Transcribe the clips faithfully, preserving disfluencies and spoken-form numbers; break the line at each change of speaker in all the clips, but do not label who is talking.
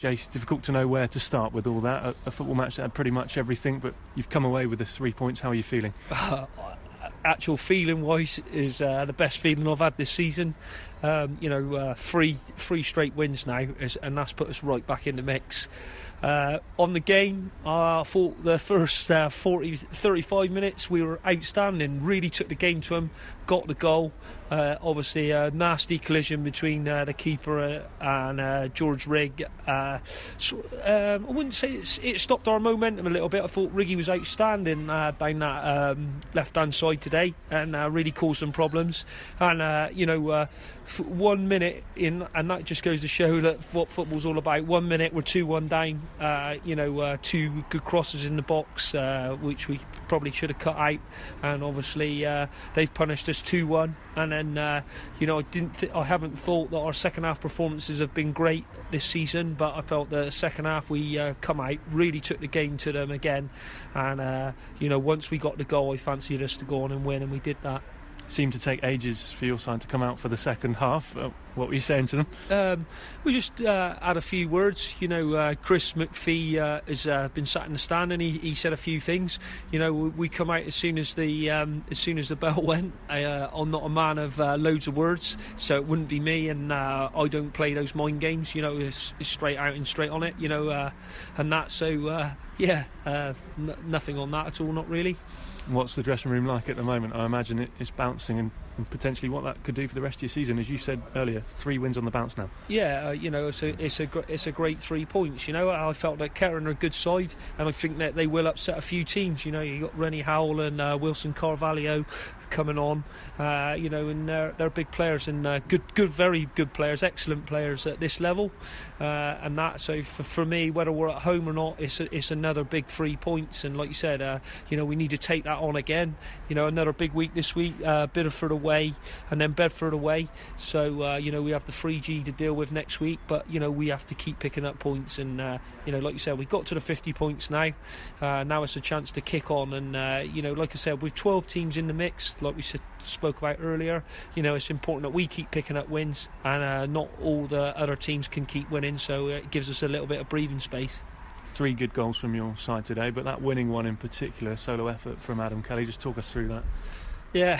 Jace, difficult to know where to start with all that. A, a football match that had pretty much everything, but you've come away with the three points. How are you feeling?
Uh, actual feeling wise is uh, the best feeling I've had this season. Um, you know, uh, three three straight wins now, is, and that's put us right back in the mix. Uh, on the game, uh, I thought the first uh, forty, thirty-five minutes we were outstanding, really took the game to them, got the goal. Uh, obviously a nasty collision between uh, the keeper and uh, George Rigg. Uh, so, um, I wouldn't say it's, it stopped our momentum a little bit. I thought Riggy was outstanding uh, down that um, left hand side today, and uh, really caused some problems. And uh, you know, uh, one minute in, and that just goes to show that what football's all about. One minute we're two one down. Uh, you know, uh, two good crosses in the box, uh, which we probably should have cut out, and obviously uh, they've punished us two one. And then, uh, you know, I didn't, th- I haven't thought that our second half performances have been great this season, but I felt the second half we uh, come out, really took the game to them again, and uh, you know, once we got the goal, I fancied us to go on and win, and we did that.
Seemed to take ages for your side to come out for the second half. Uh, what were you saying to them?
Um, we just uh, had a few words. You know, uh, Chris McPhee uh, has uh, been sat in the stand, and he, he said a few things. You know, we, we come out as soon as the um, as soon as the bell went. Uh, I'm not a man of uh, loads of words, so it wouldn't be me, and uh, I don't play those mind games. You know, it's, it's straight out and straight on it. You know, uh, and that. So uh, yeah, uh, n- nothing on that at all. Not really.
What's the dressing room like at the moment? I imagine it, it's bouncing, and, and potentially what that could do for the rest of your season. As you said earlier, three wins on the bounce now.
Yeah, uh, you know, it's a it's a it's a great three points. You know, I felt that Kettering are a good side, and I think that they will upset a few teams. You know, you got Rennie Howell and uh, Wilson Carvalho coming on. Uh, you know, and they're, they're big players, and uh, good, good, very good players, excellent players at this level, uh, and that. So for, for me, whether we're at home or not, it's a, it's another big three points. And like you said, uh, you know, we need to take that on again. You know, another big week this week, uh, Biddeford away, and then Bedford away. So uh, you know, we have the three G to deal with next week, but you know, we have to keep picking up points. And uh, you know, like you said, we got to the fifty points now. Uh, now it's a chance to kick on, and uh, you know, like I said, with twelve teams in the mix, like we said, spoke about earlier, you know, it's important that we keep picking up wins, and uh, not all the other teams can keep winning, so it gives us a little bit of breathing space.
Three good goals from your side today, but that winning one in particular, solo effort from Adam Kelly. Just talk us through that.
Yeah,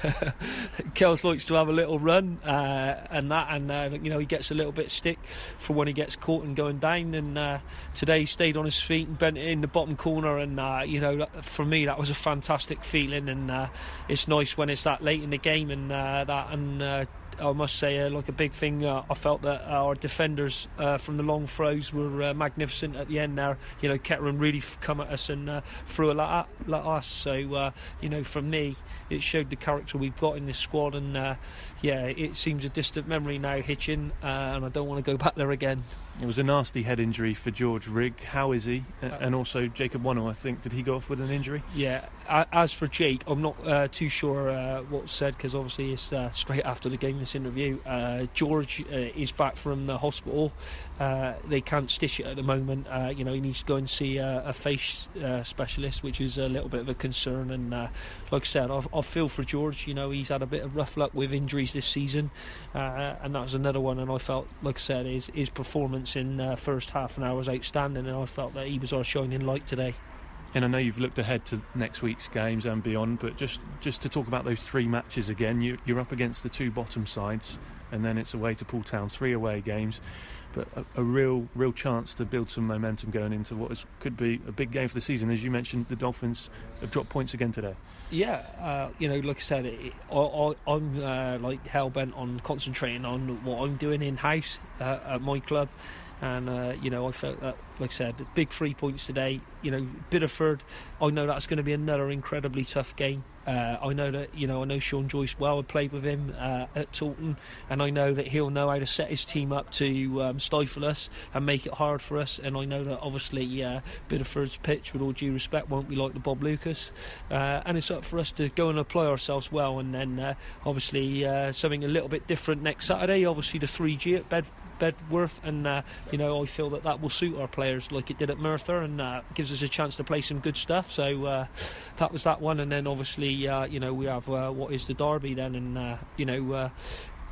Kels likes to have a little run, uh, and that, and uh, you know, he gets a little bit of stick for when he gets caught and going down. And uh, today he stayed on his feet and bent it in the bottom corner. And uh, you know, for me, that was a fantastic feeling. And uh, it's nice when it's that late in the game, and uh, that and. Uh, I must say, uh, like a big thing, uh, I felt that our defenders uh, from the long throws were uh, magnificent at the end there. You know, Kettering really f- come at us and uh, threw a lot at, lot at us. So, uh, you know, for me, it showed the character we've got in this squad. And, uh, yeah, it seems a distant memory now, Hitchin, uh, and I don't want to go back there again.
It was a nasty head injury for George Rigg. How is he? And also Jacob Wano, I think. Did he go off with an injury?
Yeah. As for Jake, I'm not uh, too sure uh, what's said, because obviously it's uh, straight after the game, this interview. Uh, George uh, is back from the hospital. Uh, they can't stitch it at the moment. Uh, you know, he needs to go and see uh, a face uh, specialist, which is a little bit of a concern. And uh, like I said, I, I feel for George. You know, he's had a bit of rough luck with injuries this season, uh, and that was another one. And I felt, like I said, his, his performance in the uh, first half an hour was outstanding, and I felt that he was our shining light today.
And I know you've looked ahead to next week's games and beyond, but just, just to talk about those three matches again, you, you're up against the two bottom sides, and then it's away to Poole Town, three away games, but a, a real real chance to build some momentum going into what is, could be a big game for the season. As you mentioned, the Dolphins have dropped points again today. Yeah,
uh, you know, like I said, it, I, I, I'm uh, like hell-bent on concentrating on what I'm doing in-house uh, at my club. And uh, you know, I felt that, like I said, big three points today. You know, Biddeford, I know that's going to be another incredibly tough game. Uh, I know that, you know, I know Sean Joyce well. I played with him uh, at Taunton, and I know that he'll know how to set his team up to um, stifle us and make it hard for us. And I know that obviously uh, Biddeford's pitch, with all due respect, won't be like the Bob Lucas. Uh, and it's up for us to go and apply ourselves well. And then uh, obviously uh, something a little bit different next Saturday. Obviously the three G at Bed. Bedworth, and uh, you know, I feel that that will suit our players like it did at Merthyr, and uh, gives us a chance to play some good stuff. So uh, that was that one. And then obviously uh, you know, we have uh, what is the derby then, and uh, you know uh,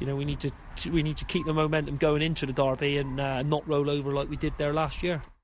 you know, we need to we need to keep the momentum going into the derby and uh, not roll over like we did there last year.